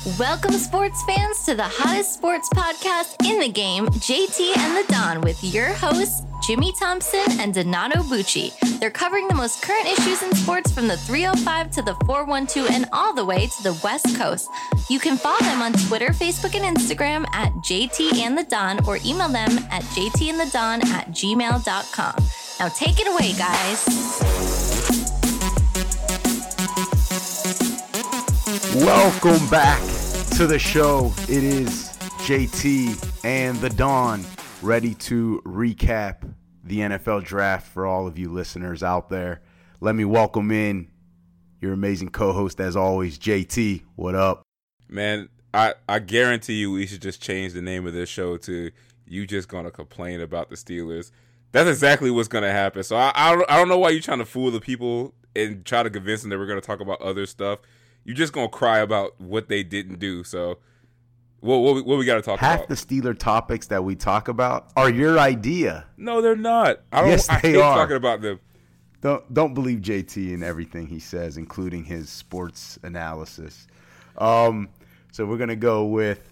Welcome, sports fans, to the hottest sports podcast in the game, JT and the Don, with your hosts, Jimmy Thompson and Donato Bucci. They're covering the most current issues in sports from the 305 to the 412 and all the way to the West Coast. You can follow them on Twitter, Facebook, and Instagram at JT and the Don, or email them at jtandthedon@gmail.com. Now take it away, guys. Welcome back to the show. It is JT and the Don, ready to recap the NFL draft for all of you listeners out there. Let me welcome in your amazing co-host, as always, JT. What up? Man, I guarantee you we should just change the name of this show to "You Just Gonna Complain About the Steelers." That's exactly what's going to happen. So I don't know why you're trying to fool the people and try to convince them that we're going to talk about other stuff. You're just going to cry about what they didn't do. So what we got to talk about? Half the Steeler topics that we talk about are your idea. No, they're not. I hate talking about them. Don't believe JT in everything he says, including his sports analysis. So we're going to go with...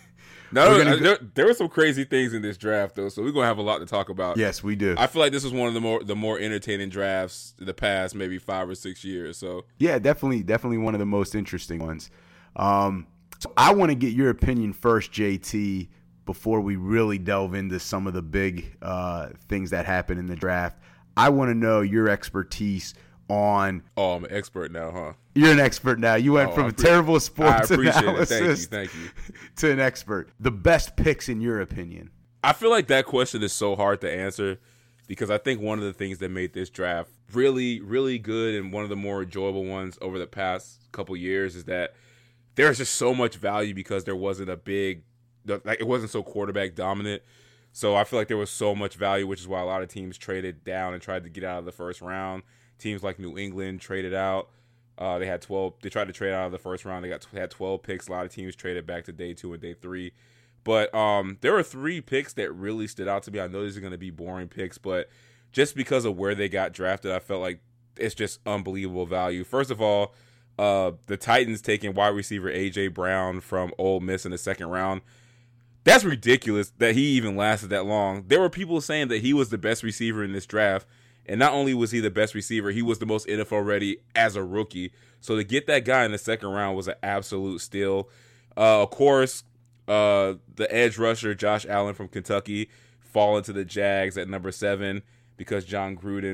There were some crazy things in this draft, though, so we're going to have a lot to talk about. Yes, we do. I feel like this was one of the more entertaining drafts in the past maybe 5 or 6 years. So yeah, definitely one of the most interesting ones. So I want to get your opinion first, JT, before we really delve into some of the big things that happened in the draft. I want to know your expertise on... Oh, I'm an expert now, huh? You're an expert now. You went from a terrible sports analysis Thank you. to an expert. The best picks in your opinion? I feel like that question is so hard to answer because I think one of the things that made this draft really, really good and one of the more enjoyable ones over the past couple years is that there's just so much value because there wasn't it wasn't so quarterback dominant. So I feel like there was so much value, which is why a lot of teams traded down and tried to get out of the first round. Teams like New England traded out. They had 12. They tried to trade out of the first round. They had 12 picks. A lot of teams traded back to day 2 and day 3. But there were 3 picks that really stood out to me. I know these are going to be boring picks, but just because of where they got drafted, I felt like it's just unbelievable value. First of all, the Titans taking wide receiver A.J. Brown from Ole Miss in the second round. That's ridiculous that he even lasted that long. There were people saying that he was the best receiver in this draft. And not only was he the best receiver, he was the most NFL ready as a rookie. So to get that guy in the second round was an absolute steal. Of course, the edge rusher, Josh Allen from Kentucky, falling to the Jags at number 7 because John Gruden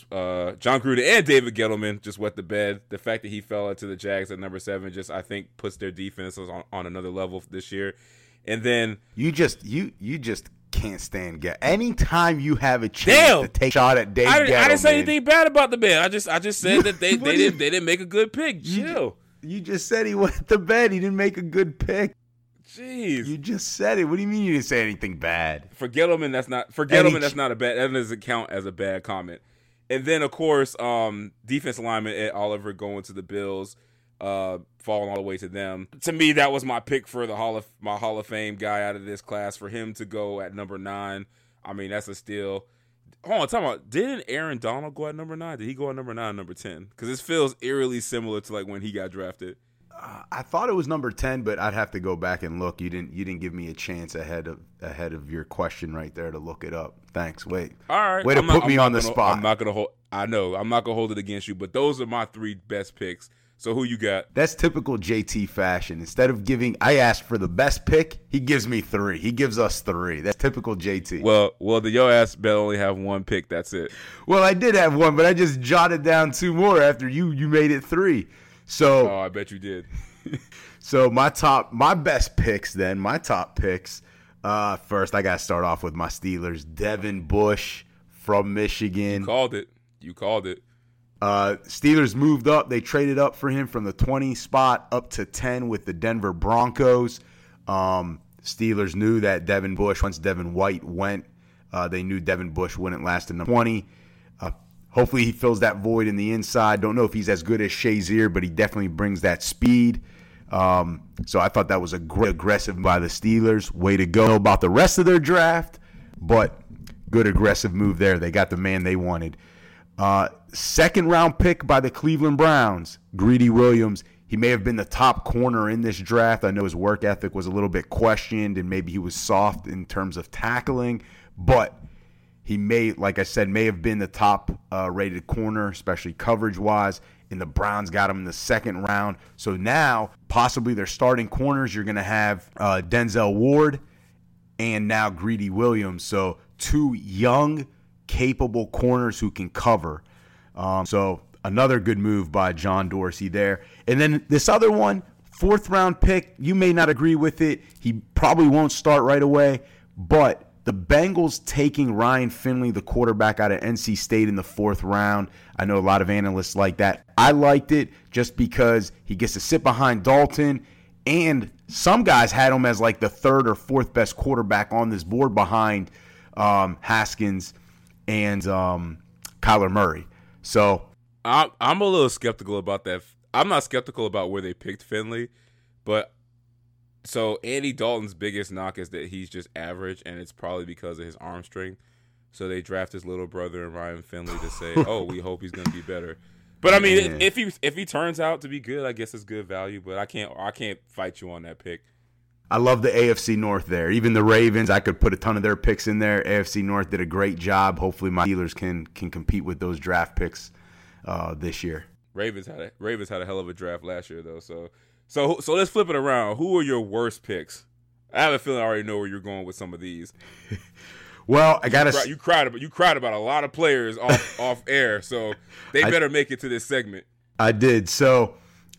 and David Gettleman just wet the bed. The fact that he fell into the Jags at number 7 just, I think, puts their defense on another level this year. And then you just can't stand Gettleman. Anytime you have a chance to take a shot at Dave Gettleman. I didn't say anything bad about the man. I just said that they didn't make a good pick. Chill. You just said he went to bed. He didn't make a good pick. Jeez. You just said it. What do you mean you didn't say anything bad? For Gettleman, that's not bad. That doesn't count as a bad comment. And then of course, defense lineman Ed Oliver going to the Bills. Falling all the way to them. To me, that was my pick for my Hall of Fame guy out of this class. For him to go at number 9, I mean, that's a steal. Hold on, talking about, didn't Aaron Donald go at number 9? Did he go at number 9, number 10? Because this feels eerily similar to like when he got drafted. I thought it was number 10, but I'd have to go back and look. You didn't give me a chance ahead of your question right there to look it up. Thanks. Wait. All right. Way to put me on the spot. I'm not gonna hold it against you, but those are my 3 best picks. So who you got? That's typical JT fashion. Instead of I asked for the best pick, he gives me 3. He gives us 3. That's typical JT. Well, your ass better only have 1 pick. That's it. Well, I did have 1, but I just jotted down 2 more after you made it 3. So I bet you did. So my top picks. First, I got to start off with my Steelers. Devin Bush from Michigan. You called it. Steelers moved up. They traded up for him from the 20 spot up to 10 with the Denver Broncos. Steelers knew that Devin Bush, once Devin White went, they knew Devin Bush wouldn't last in the 20. Hopefully he fills that void in the inside. Don't know if he's as good as Shazier, but he definitely brings that speed. So I thought that was a great aggressive by the Steelers. Way to go about the rest of their draft, but good aggressive move there. They got the man they wanted. Second round pick by the Cleveland Browns, Greedy Williams. He may have been the top corner in this draft. I know his work ethic was a little bit questioned, and maybe he was soft in terms of tackling, but he may, like I said, may have been the top rated corner, especially coverage-wise, and the Browns got him in the second round. So now, possibly their starting corners, you're going to have Denzel Ward and now Greedy Williams. So 2 young, capable corners who can cover. So another good move by John Dorsey there. And then this other one, 4th-round pick, you may not agree with it. He probably won't start right away, but the Bengals taking Ryan Finley, the quarterback out of NC State, in the 4th round. I know a lot of analysts like that. I liked it just because he gets to sit behind Dalton, and some guys had him as like the 3rd or 4th best quarterback on this board behind Haskins and Kyler Murray. So I'm a little skeptical about that. I'm not skeptical about where they picked Finley, but so Andy Dalton's biggest knock is that he's just average, and it's probably because of his arm strength. So they draft his little brother and Ryan Finley to say, "Oh, we hope he's going to be better." But I mean, if he turns out to be good, I guess it's good value. But I can't fight you on that pick. I love the AFC North there. Even the Ravens, I could put a ton of their picks in there. AFC North did a great job. Hopefully, my Steelers can compete with those draft picks this year. Ravens had a hell of a draft last year, though. So let's flip it around. Who are your worst picks? I have a feeling I already know where you're going with some of these. Well, I gotta. You cried about a lot of players off air, so they better make it to this segment. I did. So,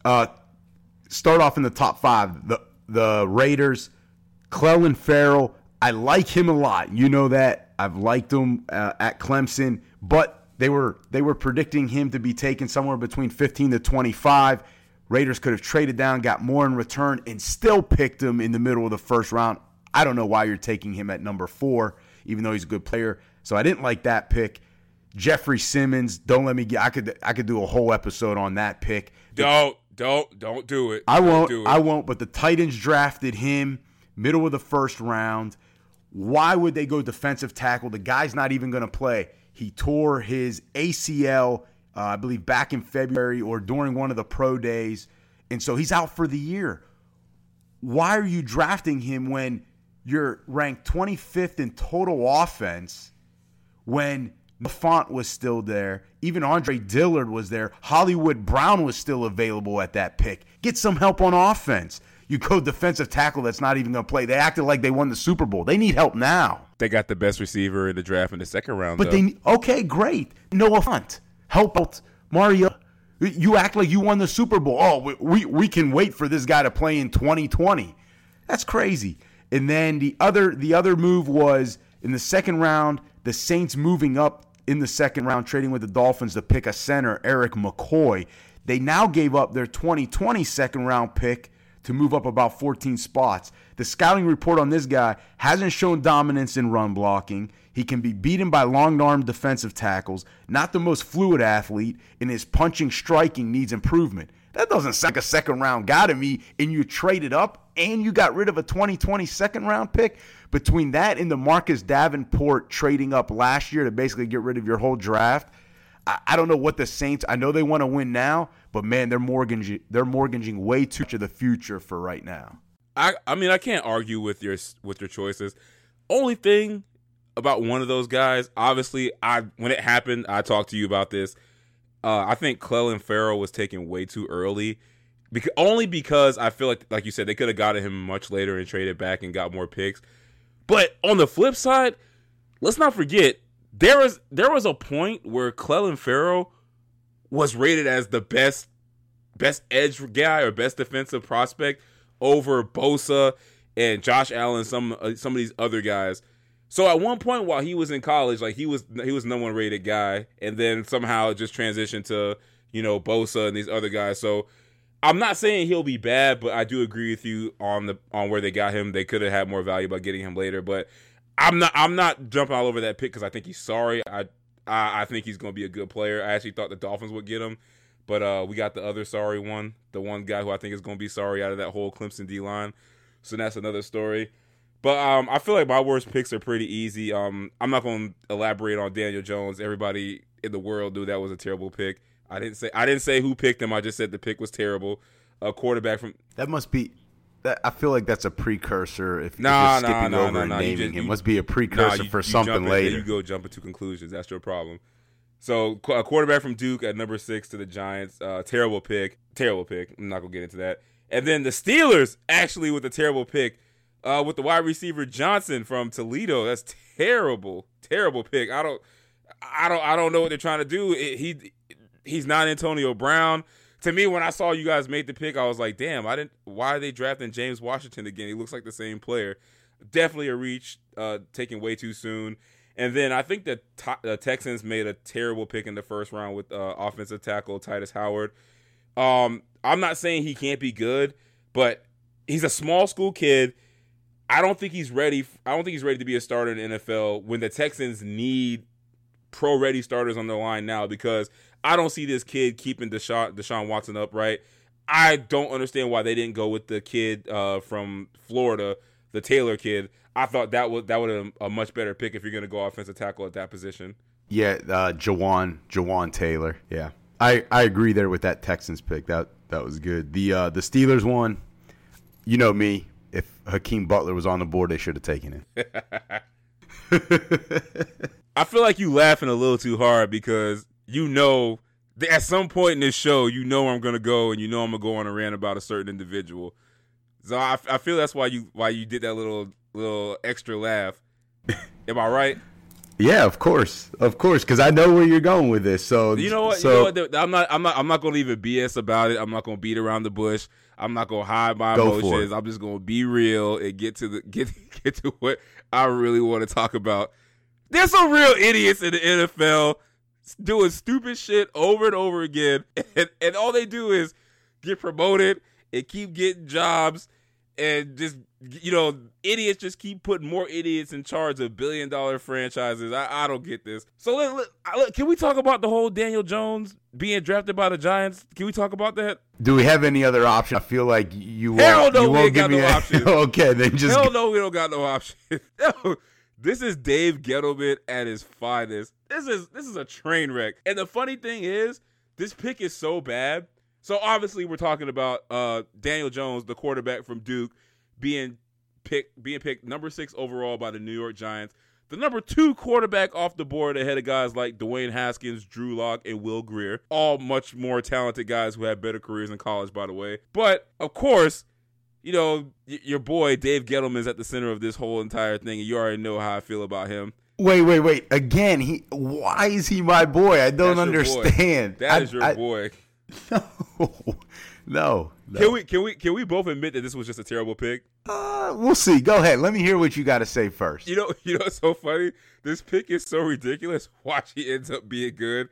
start off in the top 5. The Raiders, Clelin Ferrell. I like him a lot. You know that. I've liked him at Clemson, but they were predicting him to be taken somewhere between 15 to 25. Raiders could have traded down, got more in return, and still picked him in the middle of the 1st round. I don't know why you're taking him at number 4, even though he's a good player. So I didn't like that pick. Jeffrey Simmons, don't let me get. I could do a whole episode on that pick. Don't do it. I won't. But the Titans drafted him middle of the 1st round. Why would they go defensive tackle? The guy's not even going to play. He tore his ACL, I believe, back in February or during one of the pro days, and so he's out for the year. Why are you drafting him when you're ranked 25th in total offense, when Font was still there, even Andre Dillard was there, Hollywood Brown was still available at that pick? Get some help on offense. You go defensive tackle that's not even going to play. They acted like they won the Super Bowl. They need help now. They got the best receiver in the draft in the 2nd round, but though. Okay, great. Noah Font. Help out Mario. You act like you won the Super Bowl. Oh, we can wait for this guy to play in 2020. That's crazy. And then the other move was in the 2nd round, the Saints moving up in the 2nd round, trading with the Dolphins to pick a center, Eric McCoy. They now gave up their 2020 2nd round pick to move up about 14 spots. The scouting report on this guy hasn't shown dominance in run blocking. He can be beaten by long-arm defensive tackles, not the most fluid athlete, and his punching, striking needs improvement. That doesn't sound like a 2nd round guy to me, and you traded up and you got rid of a 2020 2nd round pick. Between that and the Marcus Davenport trading up last year to basically get rid of your whole draft, I don't know what the Saints, I know they want to win now, but man, they're mortgaging way too much of the future for right now. I mean, I can't argue with your choices. Only thing about one of those guys, obviously, when it happened, I talked to you about this. I think Clelin Ferrell was taken way too early, only because I feel like you said, they could have gotten him much later and traded back and got more picks. But on the flip side, let's not forget, there was a point where Clelin Ferrell was rated as the best edge guy or best defensive prospect over Bosa and Josh Allen, some of these other guys. So at one point while he was in college, like he was no one rated guy, and then somehow it just transitioned to, Bosa and these other guys. So I'm not saying he'll be bad, but I do agree with you on where they got him. They could have had more value by getting him later, but I'm not jumping all over that pick because I think he's sorry. I think he's going to be a good player. I actually thought the Dolphins would get him, but we got the other sorry one, the one guy who I think is going to be sorry out of that whole Clemson D-line. So that's another story. But I feel like my worst picks are pretty easy. I'm not going to elaborate on Daniel Jones. Everybody in the world knew that was a terrible pick. I didn't say who picked him. I just said the pick was terrible. a quarterback from. That must be. I feel like that's a precursor. If you're skipping over and naming him, must be a precursor for something later. There you go, jumping to conclusions. That's your problem. So a quarterback from Duke at number 6 to the Giants. Terrible pick. I'm not gonna get into that. And then the Steelers actually with a terrible pick with the wide receiver Johnson from Toledo. That's terrible pick. I don't know what they're trying to do. He's not Antonio Brown. To me, when I saw you guys make the pick, I was like, damn, why are they drafting James Washington again? He looks like the same player. Definitely a reach, taken way too soon. And then I think the Texans made a terrible pick in the first round with offensive tackle Titus Howard. I'm not saying he can't be good, but he's a small school kid. I don't think he's ready to be a starter in the NFL when the Texans need pro-ready starters on the line now, because I don't see this kid keeping Deshaun Watson upright. I don't understand why they didn't go with the kid from Florida, the Taylor kid. I thought that would have a much better pick if you're going to go offensive tackle at that position. Yeah, Jawan Taylor. Yeah, I agree there with that Texans pick. That was good. The Steelers one, you know me. If Hakeem Butler was on the board, they should have taken it. I feel like you laughing a little too hard because you know at some point in this show, you know where I'm going to go, and you know I'm going to go on a rant about a certain individual. So I feel that's why you did that little extra laugh. Am I right? Yeah, of course, because I know where you're going with this. So you know what? I'm not going to even BS about it. I'm not going to beat around the bush. I'm not going to hide my emotions. I'm just going to be real and get to what I really want to talk about. There's some real idiots in the NFL doing stupid shit over and over again, and all they do is get promoted and keep getting jobs, and just, idiots just keep putting more idiots in charge of billion-dollar franchises. I don't get this. So can we talk about the whole Daniel Jones being drafted by the Giants? Can we talk about that? Do we have any other option? I feel like you won't. Hell no, we ain't got no option. Okay, then just. Hell no, we don't got no option. No. This is Dave Gettleman at his finest. This is a train wreck. And the funny thing is, this pick is so bad. So obviously we're talking about Daniel Jones, the quarterback from Duke, being picked number 6 overall by the New York Giants. The number 2 quarterback off the board ahead of guys like Dwayne Haskins, Drew Lock, and Will Grier. All much more talented guys who had better careers in college, by the way. But, of course, your boy Dave Gettleman's at the center of this whole entire thing, and you already know how I feel about him. Wait. Again, why is he my boy? I don't understand. That is your boy. No. Can we both admit that this was just a terrible pick? We'll see. Go ahead. Let me hear what you got to say first. You know what's so funny? This pick is so ridiculous. Watch, he ends up being good.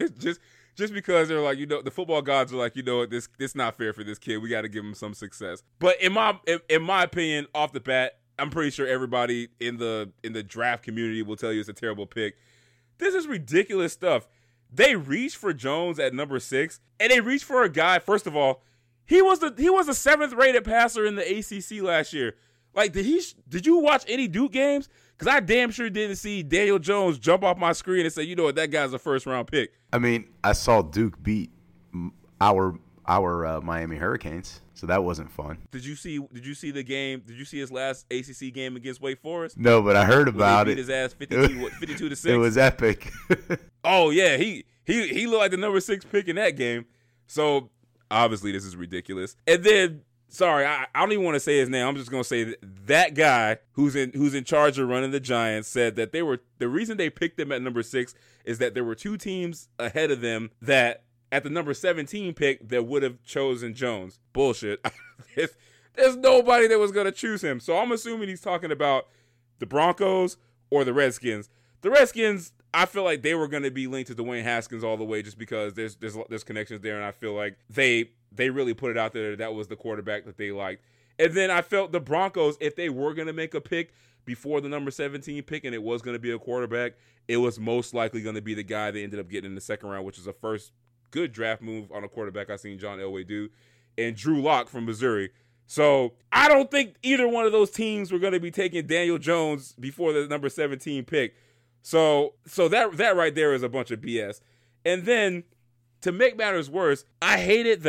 Just because they're like, the football gods are like, this not fair for this kid. We got to give him some success. But in my opinion, off the bat, I'm pretty sure everybody in the draft community will tell you it's a terrible pick. This is ridiculous stuff. They reached for Jones at number 6, and they reached for a guy. First of all, he was the 7th rated passer in the ACC last year. Like, did you watch any Duke games? Because I damn sure didn't see Daniel Jones jump off my screen and say, you know what, that guy's a first-round pick. I mean, I saw Duke beat our Miami Hurricanes, so that wasn't fun. Did you see the game? Did you see his last ACC game against Wake Forest? No, but I heard about it. Beat his ass 52 to 6. It was epic. Oh yeah, he looked like the number 6 pick in that game. So obviously this is ridiculous. And then, sorry, I don't even want to say his name. I'm just gonna say that guy who's in charge of running the Giants said that the reason they picked them at number 6 is that there were 2 teams ahead of them that at the number 17 pick that would have chosen Jones. Bullshit. There's nobody that was gonna choose him. So I'm assuming he's talking about the Broncos or the Redskins. The Redskins, I feel like they were going to be linked to Dwayne Haskins all the way just because there's connections there, and I feel like they really put it out there that was the quarterback that they liked. And then I felt the Broncos, if they were going to make a pick before the number 17 pick and it was going to be a quarterback, it was most likely going to be the guy they ended up getting in the second round, which is a first good draft move on a quarterback I've seen John Elway do, and Drew Lock from Missouri. So I don't think either one of those teams were going to be taking Daniel Jones before the number 17 pick. So that right there is a bunch of BS. And then, to make matters worse, I hated that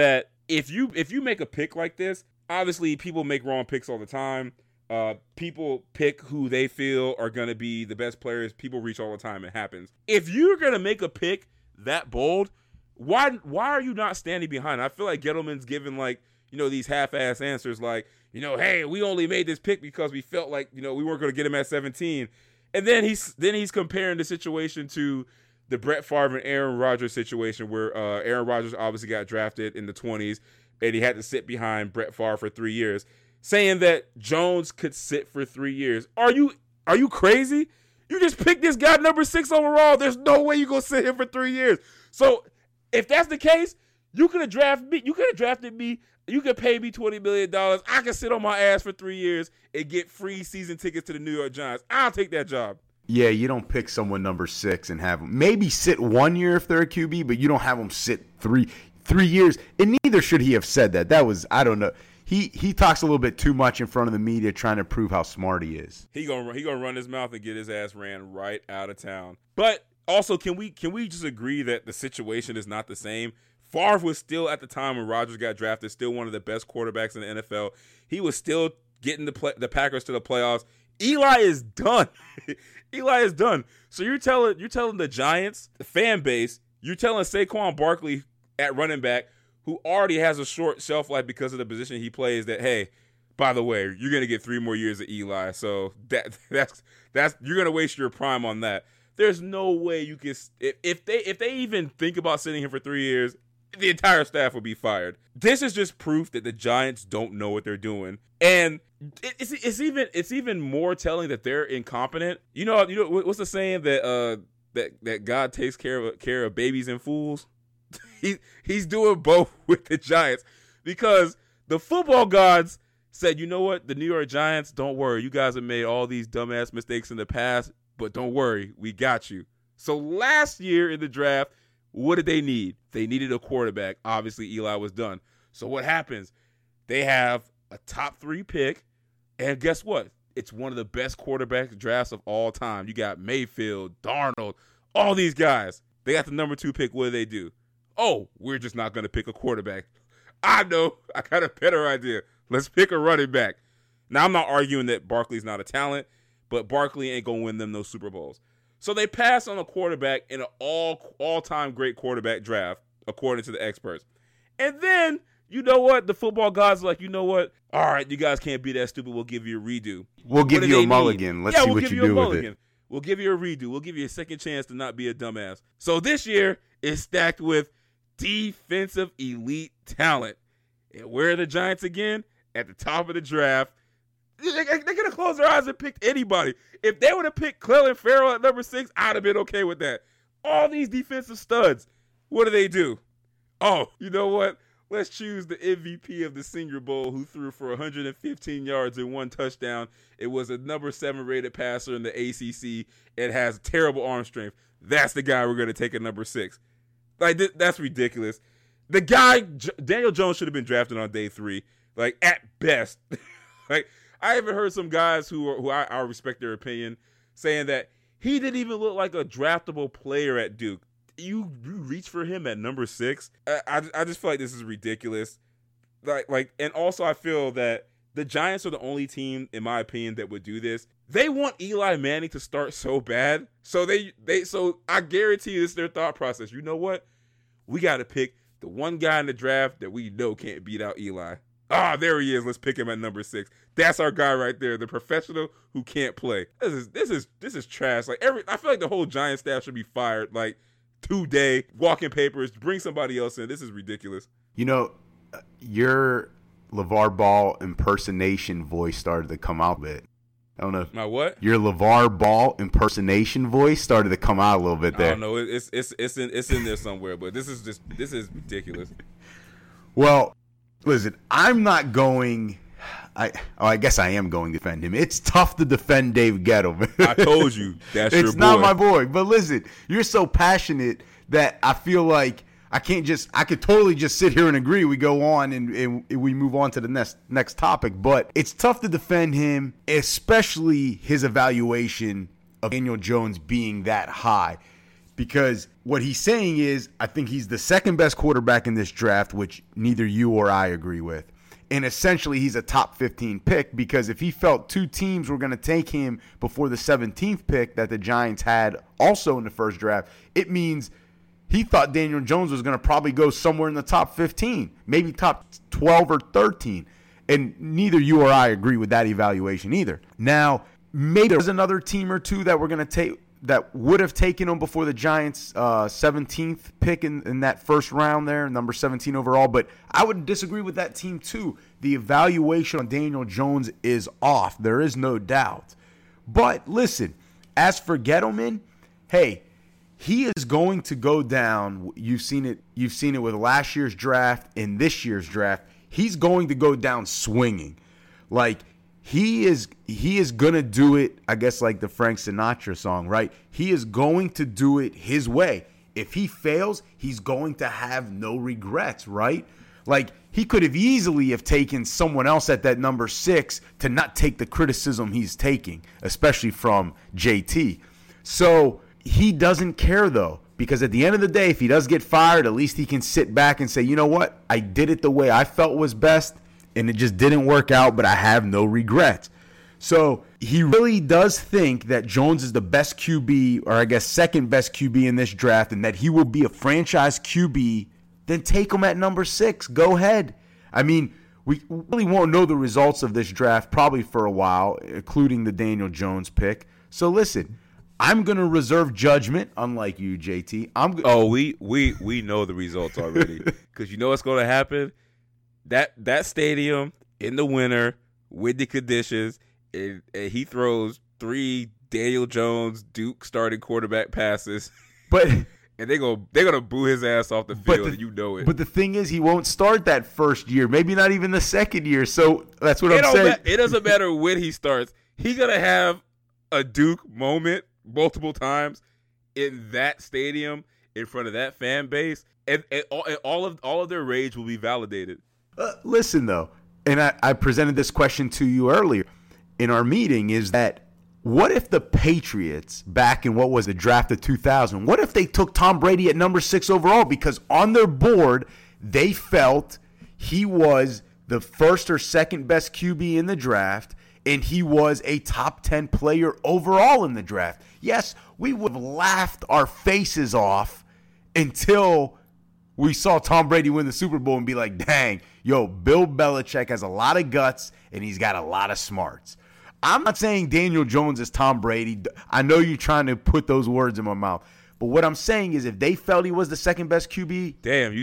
if you make a pick like this, obviously people make wrong picks all the time. People pick who they feel are going to be the best players. People reach all the time. It happens. If you're going to make a pick that bold, why are you not standing behind it? I feel like Gettleman's giving like, these half-ass answers like, hey, we only made this pick because we felt like, we weren't going to get him at 17. And then he's comparing the situation to the Brett Favre and Aaron Rodgers situation where Aaron Rodgers obviously got drafted in the 20s and he had to sit behind Brett Favre for 3 years, saying that Jones could sit for 3 years. Are you crazy? You just picked this guy number 6 overall. There's no way you're going to sit him for 3 years. So if that's the case, you could have drafted me. You could have drafted me. You could pay me $20 million. I could sit on my ass for 3 years and get free season tickets to the New York Giants. I'll take that job. Yeah, you don't pick someone number 6 and have them maybe sit 1 year if they're a QB, but you don't have them sit three years. And neither should he have said that. That was, I don't know. He talks a little bit too much in front of the media trying to prove how smart he is. He gonna run his mouth and get his ass ran right out of town. But also, can we just agree that the situation is not the same? Favre was still, at the time when Rodgers got drafted, still one of the best quarterbacks in the NFL. He was still getting the Packers to the playoffs. Eli is done. Eli is done. So you're telling the Giants, the fan base, you're telling Saquon Barkley at running back, who already has a short shelf life because of the position he plays, that, hey, by the way, you're gonna get 3 more years of Eli. So that's you're gonna waste your prime on that. There's no way you can, if they even think about sitting him for 3 years, the entire staff will be fired. This is just proof that the Giants don't know what they're doing, and it's even more telling that they're incompetent. You know what's the saying that God takes care of babies and fools? He's doing both with the Giants, because the football gods said, you know what, the New York Giants, don't worry, you guys have made all these dumbass mistakes in the past, but don't worry, we got you. So last year in the draft, what did they need? They needed a quarterback. Obviously, Eli was done. So what happens? They have a top 3 pick, and guess what? It's one of the best quarterback drafts of all time. You got Mayfield, Darnold, all these guys. They got the number 2 pick. What do? Oh, we're just not going to pick a quarterback. I know. I got a better idea. Let's pick a running back. Now, I'm not arguing that Barkley's not a talent, but Barkley ain't going to win them no Super Bowls. So they pass on a quarterback in an all-time great quarterback draft, according to the experts. And then, you know what? The football gods are like, you know what? All right, you guys can't be that stupid. We'll give you a redo. We'll give you a mulligan. Let's see what you do with it. We'll give you a redo. We'll give you a second chance to not be a dumbass. So this year is stacked with defensive elite talent. And where are the Giants again? At the top of the draft. They're going to close their eyes and pick anybody. If they would have picked Clelin Ferrell at number 6, I'd have been okay with that. All these defensive studs, what do? Oh, you know what? Let's choose the MVP of the Senior Bowl, who threw for 115 yards and 1 touchdown. It was a number 7 rated passer in the ACC. It has terrible arm strength. That's the guy we're going to take at number 6. Like, that's ridiculous. The guy, Daniel Jones, should have been drafted on day 3, like, at best. Like, I even heard some guys who I respect their opinion saying that he didn't even look like a draftable player at Duke. You reach for him at number 6. I just feel like this is ridiculous. Like, and also I feel that the Giants are the only team, in my opinion, that would do this. They want Eli Manning to start so bad, so so I guarantee you this is their thought process. You know what? We got to pick the one guy in the draft that we know can't beat out Eli. Ah, there he is. Let's pick him at number 6. That's our guy right there, the professional who can't play. This is trash. Like, I feel like the whole Giants staff should be fired. Like, today, walking papers, bring somebody else in. This is ridiculous. You know, your LeVar Ball impersonation voice started to come out a bit. I don't know. My what? Your LeVar Ball impersonation voice started to come out a little bit there. I don't know. It's in there somewhere, but this is ridiculous. Well, listen, I'm not going. I guess I am going to defend him. It's tough to defend Dave Gettleman. I told you that's your boy. It's not my boy. But listen, you're so passionate that I feel like I could totally just sit here and agree. We go on and we move on to the next topic. But it's tough to defend him, especially his evaluation of Daniel Jones being that high. because what he's saying is, I think he's the second best quarterback in this draft, which neither you or I agree with. And essentially, he's a top 15 pick because if he felt two teams were going to take him before the 17th pick that the Giants had also in the first draft, it means he thought Daniel Jones was going to probably go somewhere in the top 15, maybe top 12 or 13. And neither you or I agree with that evaluation either. Now, maybe there's another team or two that we're going to take that would have taken him before the Giants' 17th pick in that first round there, number 17 overall. But I would disagree with that team too. The evaluation on Daniel Jones is off. There is no doubt. But listen, as for Gettleman, hey, he is going to go down. You've seen it with last year's draft and this year's draft. He's going to go down swinging. Like, He is going to do it, I guess, like the Frank Sinatra song, right? He is going to do it his way. If he fails, he's going to have no regrets, right? Like, he could have easily have taken someone else at that number 6 to not take the criticism he's taking, especially from JT. So he doesn't care, though, because at the end of the day, if he does get fired, at least he can sit back and say, you know what? I did it the way I felt was best. And it just didn't work out, but I have no regrets. So he really does think that Jones is the best QB, or I guess second best QB in this draft, and that he will be a franchise QB. Then take him at number 6. Go ahead. I mean, we really won't know the results of this draft probably for a while, including the Daniel Jones pick. So listen, I'm going to reserve judgment, unlike you, JT. We know the results already. Because you know what's going to happen? That stadium in the winter with the conditions, and he throws 3 Daniel Jones Duke starting quarterback passes, but and they're gonna boo his ass off the field. And you know it. But the thing is, he won't start that first year, maybe not even the second year. So that's what I'm saying. It doesn't matter when he starts. He's gonna have a Duke moment multiple times in that stadium in front of that fan base, and all of their rage will be validated. Listen, though, and I presented this question to you earlier in our meeting, is that what if the Patriots, back in what was the draft of 2000, what if they took Tom Brady at number 6 overall because on their board they felt he was the first or second best QB in the draft and he was a top 10 player overall in the draft? Yes, we would have laughed our faces off until we saw Tom Brady win the Super Bowl and be like, dang, yo, Bill Belichick has a lot of guts and he's got a lot of smarts. I'm not saying Daniel Jones is Tom Brady. I know you're trying to put those words in my mouth. But what I'm saying is if they felt he was the second best QB.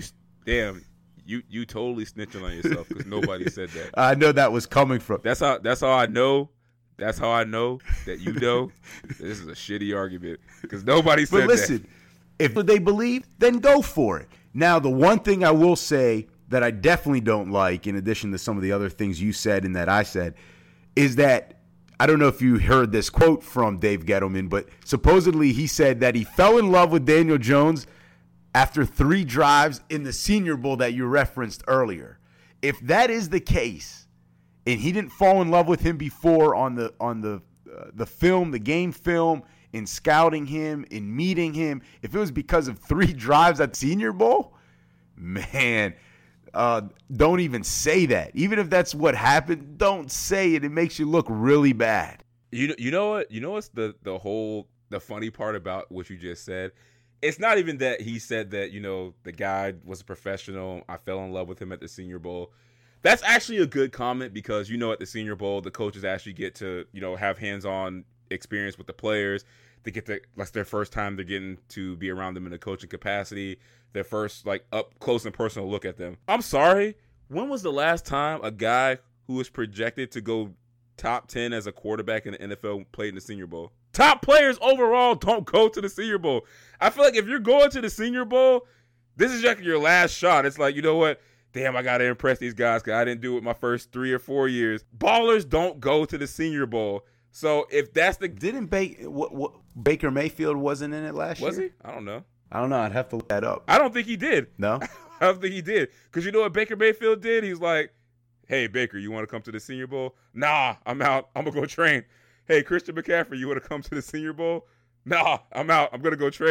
You totally snitching on yourself because nobody said that. I know that was coming from. That's how I know. That's how I know that you know this is a shitty argument because nobody said that. But listen, if they believe, then go for it. Now, the one thing I will say that I definitely don't like, in addition to some of the other things you said and that I said, is that I don't know if you heard this quote from Dave Gettleman, but supposedly he said that he fell in love with Daniel Jones after 3 drives in the Senior Bowl that you referenced earlier. If that is the case, and he didn't fall in love with him before on the film, the game film, in scouting him, in meeting him, if it was because of 3 drives at the Senior Bowl, man, don't even say that. Even if that's what happened, don't say it. It makes you look really bad. You know what? You know what's the funny part about what you just said? It's not even that he said that, the guy was a professional. I fell in love with him at the Senior Bowl. That's actually a good comment because, at the Senior Bowl, the coaches actually get to, have hands-on experience with the players. That's their first time they're getting to be around them in a coaching capacity. Their first, up close and personal look at them. I'm sorry. When was the last time a guy who was projected to go top 10 as a quarterback in the NFL played in the Senior Bowl? Top players overall don't go to the Senior Bowl. I feel like if you're going to the Senior Bowl, this is your last shot. It's like, you know what? Damn, I got to impress these guys because I didn't do it my first 3 or 4 years. Ballers don't go to the Senior Bowl. So if that's the... Didn't Baker Mayfield wasn't in it last year? Was he? I don't know. I'd have to look that up. I don't think he did. No? I don't think he did. Because you know what Baker Mayfield did? He's like, hey, Baker, you want to come to the Senior Bowl? Nah, I'm out. I'm going to go train. Hey, Christian McCaffrey, you want to come to the Senior Bowl? Nah, I'm out. I'm going to go trade.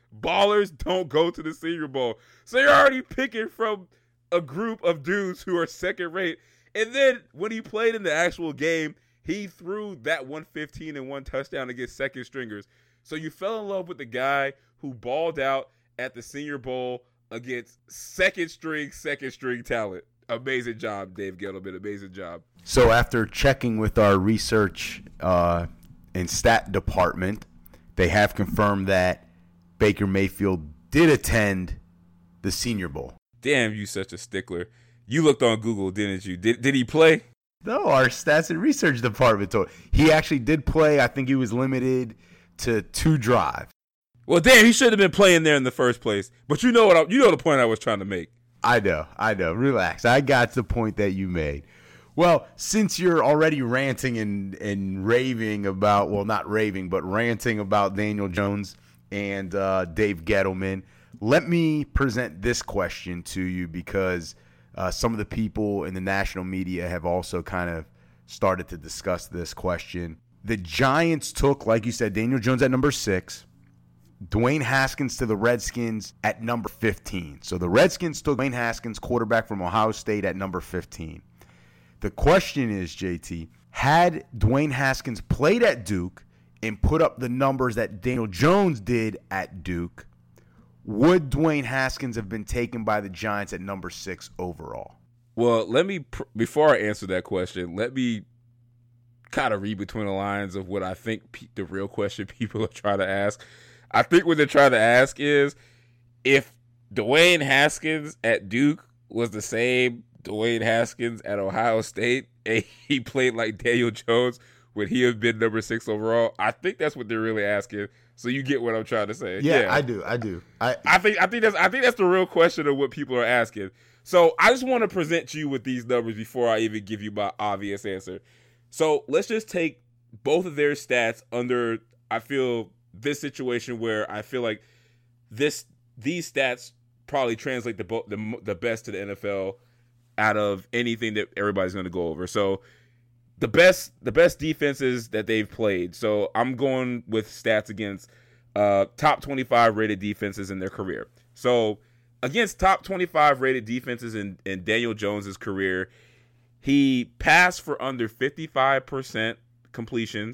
Ballers don't go to the Senior Bowl. So you're already picking from a group of dudes who are second rate. And then when he played in the actual game, he threw that 115 and 1 touchdown against second stringers. So you fell in love with the guy who balled out at the Senior Bowl against second string talent. Amazing job, Dave Gettleman. Amazing job. So after checking with our research and stat department, they have confirmed that Baker Mayfield did attend the Senior Bowl. Damn, you such a stickler. You looked on Google, didn't you? Did he play? No, our stats and research department told he actually did play. I think he was limited to 2 drives. Well, damn, he should have been playing there in the first place. But you know the point I was trying to make. I know. Relax. I got the point that you made. Well, since you're already ranting and raving about, well, not raving, but ranting about Daniel Jones and Dave Gettleman, let me present this question to you because some of the people in the national media have also kind of started to discuss this question. The Giants took, like you said, Daniel Jones at number 6. Dwayne Haskins to the Redskins at number 15. So the Redskins took Dwayne Haskins, quarterback from Ohio State, at number 15. The question is, JT, had Dwayne Haskins played at Duke and put up the numbers that Daniel Jones did at Duke, would Dwayne Haskins have been taken by the Giants at number 6 overall? Well, before I answer that question, let me kind of read between the lines of what I think the real question people are trying to ask. I think what they're trying to ask is if Dwayne Haskins at Duke was the same Dwayne Haskins at Ohio State and he played like Daniel Jones, would he have been number 6 overall? I think that's what they're really asking. So you get what I'm trying to say. Yeah. I do. I think that's the real question of what people are asking. So I just want to present you with these numbers before I even give you my obvious answer. So let's just take both of their stats under, I feel, this situation where I feel like these stats probably translate the best to the NFL out of anything that everybody's going to go over. So the best defenses that they've played. So I'm going with stats against top 25 rated defenses in their career. So against top 25 rated defenses in Daniel Jones's career, he passed for under 55% completion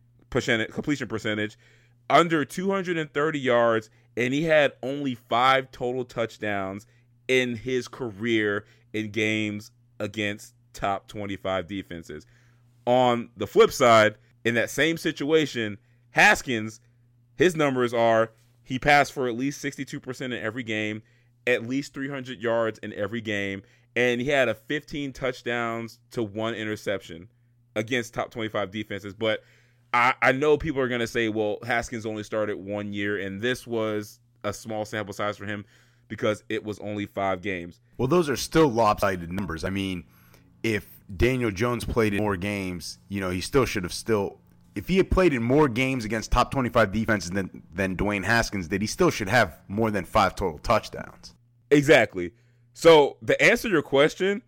percentage, under 230 yards, and he had only 5 total touchdowns in his career in games against top 25 defenses. On the flip side, in that same situation, Haskins, his numbers are he passed for at least 62% in every game, at least 300 yards in every game, and he had a 15 touchdowns to 1 interception against top 25 defenses. But I know people are going to say, well, Haskins only started 1 year, and this was a small sample size for him because it was only 5 games. Well, those are still lopsided numbers. I mean, if Daniel Jones played in more games, he still should have if he had played in more games against top 25 defenses than Dwayne Haskins did, he still should have more than 5 total touchdowns. Exactly. So to answer your question,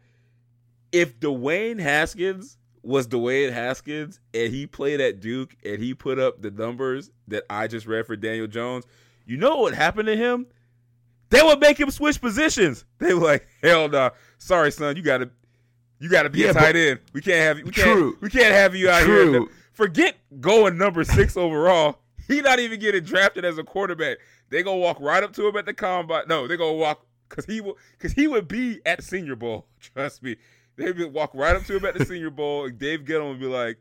if Dwayne Haskins was Dwayne Haskins and he played at Duke and he put up the numbers that I just read for Daniel Jones, you know what happened to him? They would make him switch positions. They were like, hell no. Sorry, son, you gotta be a tight end. We can't have you. We can't have you out here. Forget going number 6 overall. He not even getting drafted as a quarterback. They gonna walk right up to him at the combine. No, they gonna walk because he would be at the Senior Bowl. Trust me. They would walk right up to him at the Senior Bowl, and Dave Gettleman would be like,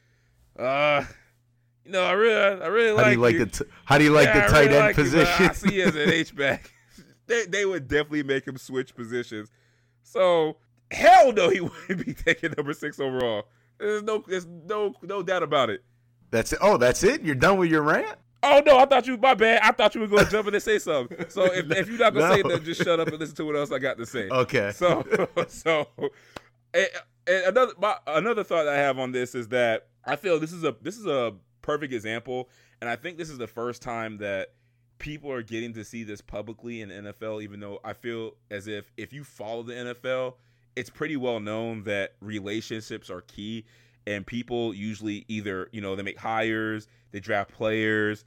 I really like. How do you like the tight end position? I see you as an H-back. They would definitely make him switch positions. So hell no, he wouldn't be taking number 6 overall. There's no doubt about it. That's it. Oh, that's it? You're done with your rant? Oh no, my bad. I thought you were going to jump in and say something. So if you're not going to say nothing, just shut up and listen to what else I got to say. Okay. So and another thought I have on this is that I feel this is a perfect example, and I think this is the first time that people are getting to see this publicly in the NFL, even though I feel as if you follow the NFL, it's pretty well known that relationships are key, and people usually either, they make hires, they draft players,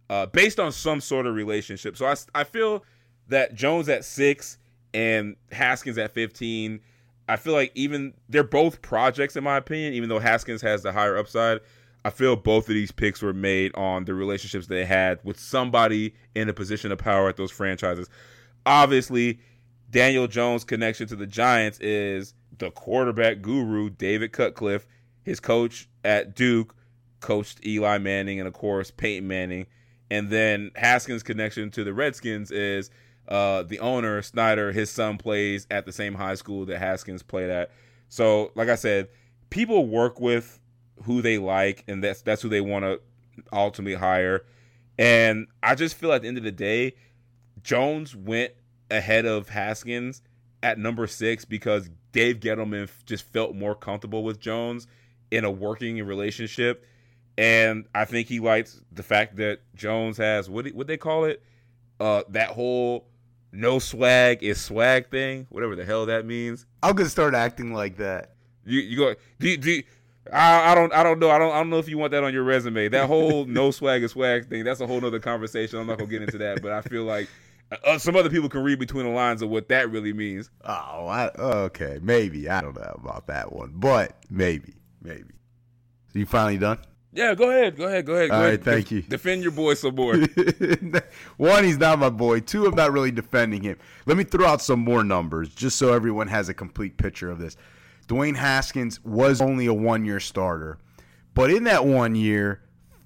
based on some sort of relationship. So I feel that Jones at 6 and Haskins at 15, I feel like even they're both projects in my opinion, even though Haskins has the higher upside. I feel both of these picks were made on the relationships they had with somebody in a position of power at those franchises. Obviously, Daniel Jones' connection to the Giants is the quarterback guru, David Cutcliffe. His coach at Duke coached Eli Manning and, of course, Peyton Manning. And then Haskins' connection to the Redskins is the owner, Snyder. His son plays at the same high school that Haskins played at. So, like I said, people work with who they like, and that's who they want to ultimately hire. And I just feel at the end of the day, Jones went ahead of Haskins at number 6 because Dave Gettleman just felt more comfortable with Jones in a working relationship. And I think he likes the fact that Jones has, what they call it? That whole no swag is swag thing, whatever the hell that means. I'm going to start acting like that. You go, I don't know. I don't know if you want that on your resume. That whole no swag is swag thing, that's a whole nother conversation. I'm not going to get into that, but I feel like some other people can read between the lines of what that really means. Okay. Maybe. I don't know about that one, but maybe. So you finally done? Yeah, go ahead. All right, thank you. Defend your boy some more. 1, he's not my boy. 2, I'm not really defending him. Let me throw out some more numbers just so everyone has a complete picture of this. Dwayne Haskins was only a 1-year starter, but in that 1 year,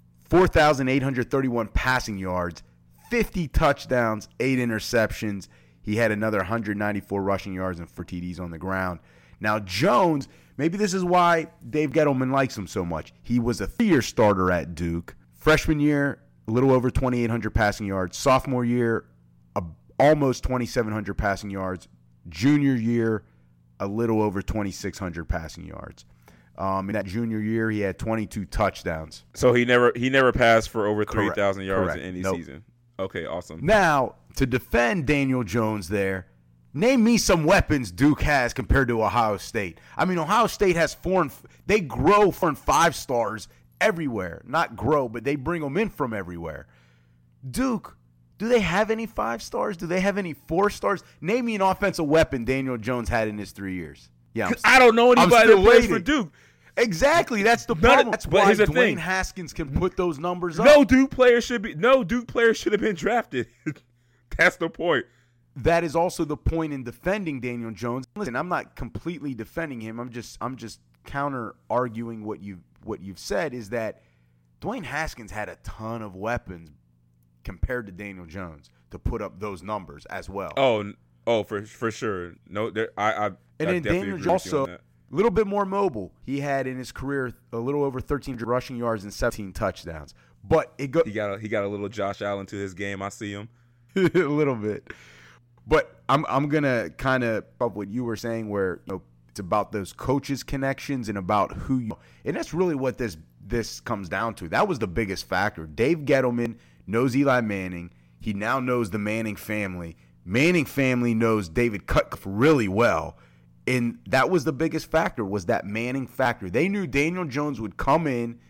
4,831 passing yards, 50 touchdowns, 8 interceptions. He had another 194 rushing yards and 4 TDs on the ground. Now, Jones, maybe this is why Dave Gettleman likes him so much. He was a 3-year starter at Duke. Freshman year, a little over 2,800 passing yards. Sophomore year, almost 2,700 passing yards. Junior year, a little over 2,600 passing yards. In that junior year, he had 22 touchdowns. So he never passed for over 3,000 yards in any season. Okay, awesome. Now, to defend Daniel Jones there, name me some weapons Duke has compared to Ohio State. I mean, Ohio State has they grow 4 and 5 stars everywhere. Not grow, but they bring them in from everywhere. Duke, do they have any 5 stars? Do they have any 4 stars? Name me an offensive weapon Daniel Jones had in his 3 years. Yeah, I don't know anybody that plays for Duke. Exactly, that's the problem. That's why Dwayne Haskins can put those numbers up. No Duke player should have been drafted. That's the point. That is also the point in defending Daniel Jones. Listen, I'm not completely defending him. I'm just counter arguing what you've said is that Dwayne Haskins had a ton of weapons compared to Daniel Jones to put up those numbers as well. Oh, for sure. No, I then Daniel Jones also a little bit more mobile. He had in his career a little over 1,300 rushing yards and 17 touchdowns. But he got a little Josh Allen to his game. I see him a little bit. But I'm gonna kind of up what you were saying, where it's about those coaches' connections and about and that's really what this comes down to. That was the biggest factor. Dave Gettleman knows Eli Manning. He now knows the Manning family. Manning family knows David Cutcliffe really well. And that was the biggest factor, was that Manning factor. They knew Daniel Jones would come in,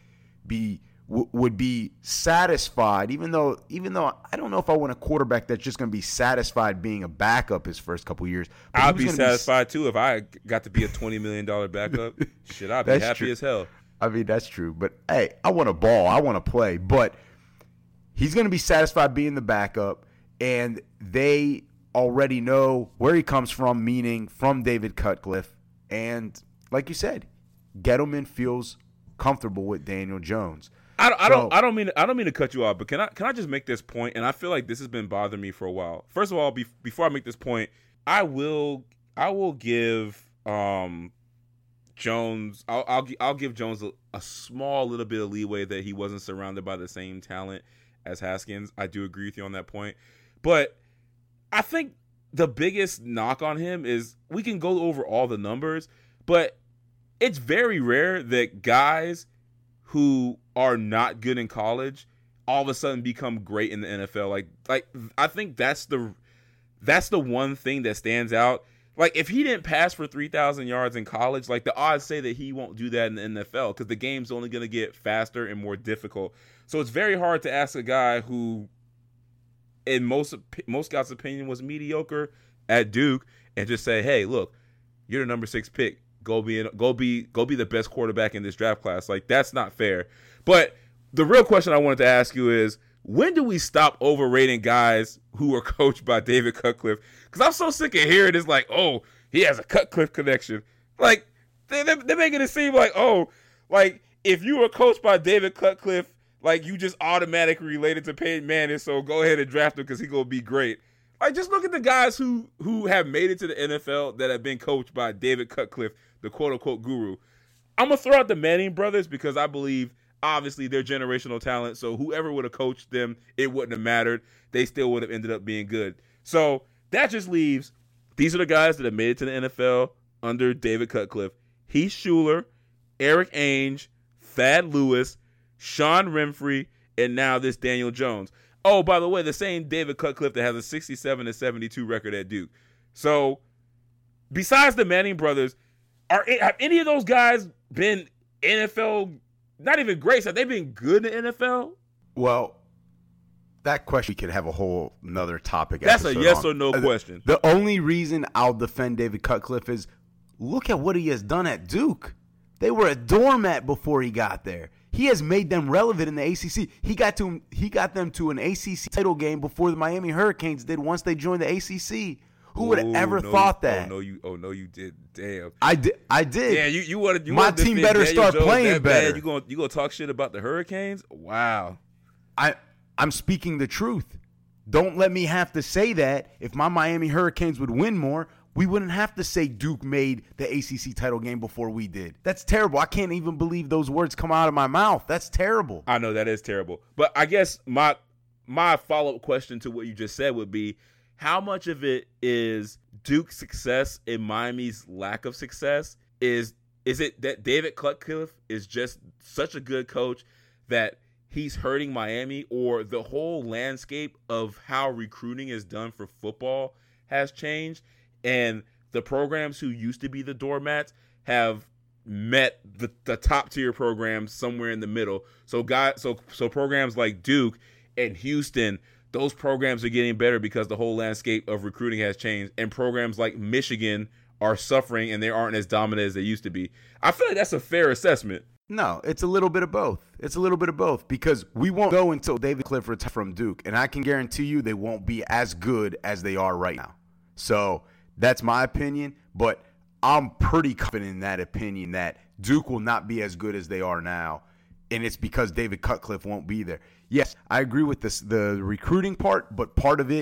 would be satisfied, even though I don't know if I want a quarterback that's just going to be satisfied being a backup his first couple years. I'd be satisfied too if I got to be a $20 million backup. Shit, I'd be happy as hell. I mean, that's true. But, hey, I want to ball. I want to play. But he's going to be satisfied being the backup, and they already know where he comes from, meaning from David Cutcliffe. And like you said, Gettleman feels comfortable with Daniel Jones. I don't mean to cut you off, but can I just make this point? And I feel like this has been bothering me for a while. First of all, before I make this point, I will give Jones. I'll give Jones a small little bit of leeway that he wasn't surrounded by the same talent as Haskins. I do agree with you on that point, but I think the biggest knock on him is we can go over all the numbers, but it's very rare that guys who are not good in college all of a sudden become great in the NFL. Like I think that's the one thing that stands out. Like, if he didn't pass for 3,000 yards in college, like, the odds say that he won't do that in the NFL because the game's only going to get faster and more difficult. So it's very hard to ask a guy who, in most guys' opinion, was mediocre at Duke and just say, hey, look, you're the number 6 pick. Go be the best quarterback in this draft class. Like, that's not fair. But the real question I wanted to ask you is, when do we stop overrating guys who are coached by David Cutcliffe? Because I'm so sick of hearing it's like, oh, he has a Cutcliffe connection. Like, they're making it seem like, oh, like, if you were coached by David Cutcliffe, like, you just automatically related to Peyton Manning, so go ahead and draft him because he's going to be great. Like, just look at the guys who have made it to the NFL that have been coached by David Cutcliffe, the quote-unquote guru. I'm going to throw out the Manning brothers because I believe, obviously, they're generational talent, so whoever would have coached them, it wouldn't have mattered. They still would have ended up being good. So that just leaves, these are the guys that have made it to the NFL under David Cutcliffe. Heath Shuler, Eric Ainge, Thad Lewis, Sean Renfrey, and now this Daniel Jones. Oh, by the way, the same David Cutcliffe that has a 67-72 record at Duke. So, besides the Manning brothers, have any of those guys been NFL, not even great, have they been good in the NFL? Well, that question we could have a whole another topic. That's a yes or no question. The only reason I'll defend David Cutcliffe is look at what he has done at Duke. They were a doormat before he got there. He has made them relevant in the ACC. He got them to an ACC title game before the Miami Hurricanes did once they joined the ACC. Who would have ever thought that? Oh no, you did. Damn. I did. Yeah, you wanted my team better Daniel start Jones playing better. You gonna talk shit about the Hurricanes? Wow. I'm speaking the truth. Don't let me have to say that. If my Miami Hurricanes would win more, we wouldn't have to say Duke made the ACC title game before we did. That's terrible. I can't even believe those words come out of my mouth. That's terrible. I know that is terrible. But I guess my follow-up question to what you just said would be, how much of it is Duke's success and Miami's lack of success? Is it that David Cutcliffe is just such a good coach that he's hurting Miami, or the whole landscape of how recruiting is done for football has changed, and the programs who used to be the doormats have met the top tier programs somewhere in the middle? So programs like Duke and Houston, those programs are getting better because the whole landscape of recruiting has changed, and programs like Michigan are suffering and they aren't as dominant as they used to be. I feel like that's a fair assessment. No, it's a little bit of both. It's a little bit of both because we won't go until David Cutcliffe retires from Duke, and I can guarantee you they won't be as good as they are right now. So that's my opinion, but I'm pretty confident in that opinion that Duke will not be as good as they are now, and it's because David Cutcliffe won't be there. Yes, I agree with the recruiting part, but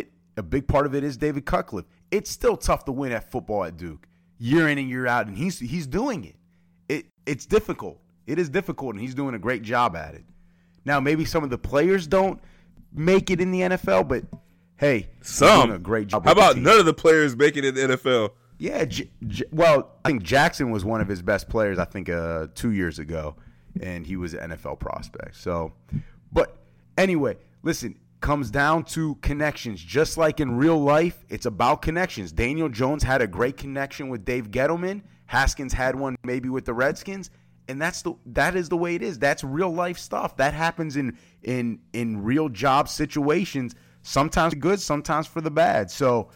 a big part of it is David Cutcliffe. It's still tough to win at football at Duke, year in and year out, and he's doing it. It's difficult. It is difficult, and he's doing a great job at it. Now, maybe some of the players don't make it in the NFL, but hey, some doing a great job. How about none of the players make it in the NFL? Yeah, well, I think Jackson was one of his best players, I think 2 years ago, and he was an NFL prospect. So, but anyway, listen, comes down to connections. Just like in real life, it's about connections. Daniel Jones had a great connection with Dave Gettleman. Haskins had one maybe with the Redskins. And that is the way it is. That's real life stuff. That happens in real job situations, sometimes for good, sometimes for the bad. So,